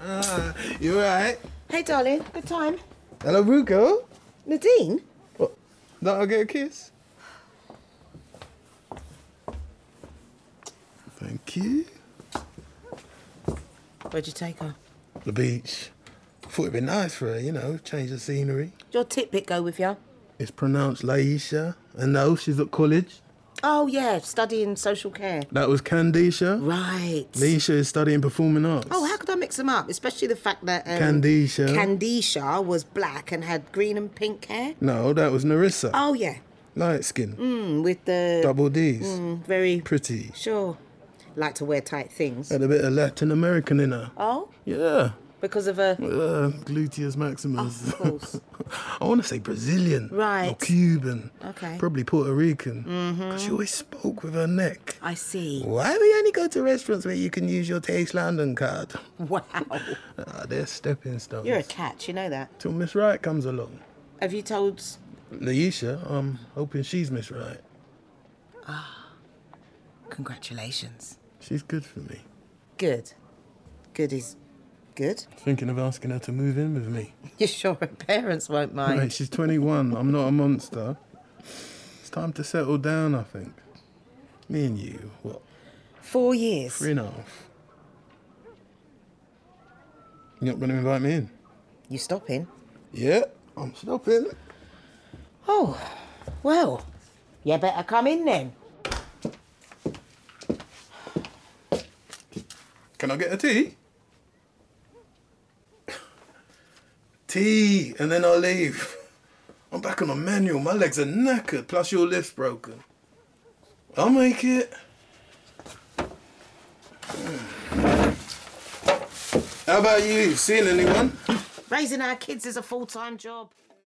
You alright? Hey, darling. Good time. Hello, Ruko. Nadine? What? Don't I get a kiss? Thank you. Where'd you take her? The beach. Thought it'd be nice for her, you know, change the scenery. Your Titbit go with you? It's pronounced Laisha. And no, she's at college. Oh, yeah, studying social care. That was Candisha. Right. Leisha is studying performing arts. Oh, how could I mix them up? Especially the fact that... Candisha. Candisha was black and had green and pink hair. No, that was Narissa. Oh, yeah. Light skin. With the... Double D's. Very... Pretty. Sure. Like to wear tight things. Had a bit of Latin American in her. Oh? Yeah. Because of a... Gluteus maximus. Of course. I want to say Brazilian. Right. Or Cuban. Okay. Probably Puerto Rican. Because she always spoke with her neck. I see. Why do we only go to restaurants where you can use your Taste London card? Wow. They're stepping stones. You're a catch, you know that. Till Miss Wright comes along. Have you told... Laisha, I'm hoping she's Miss Wright. Congratulations. She's good for me. Good. Good is... good? Thinking of asking her to move in with me. You're sure her parents won't mind? Mate, she's 21. I'm not a monster. It's time to settle down, I think. Me and you, what? 4 years. 3.5. You're not going to invite me in? You stopping? Yeah, I'm stopping. Oh, well, you better come in then. Can I get a tea? Tea, and then I'll leave. I'm back on a manual. My legs are knackered, plus your lift's broken. I'll make it. How about you? Seen anyone? Raising our kids is a full-time job.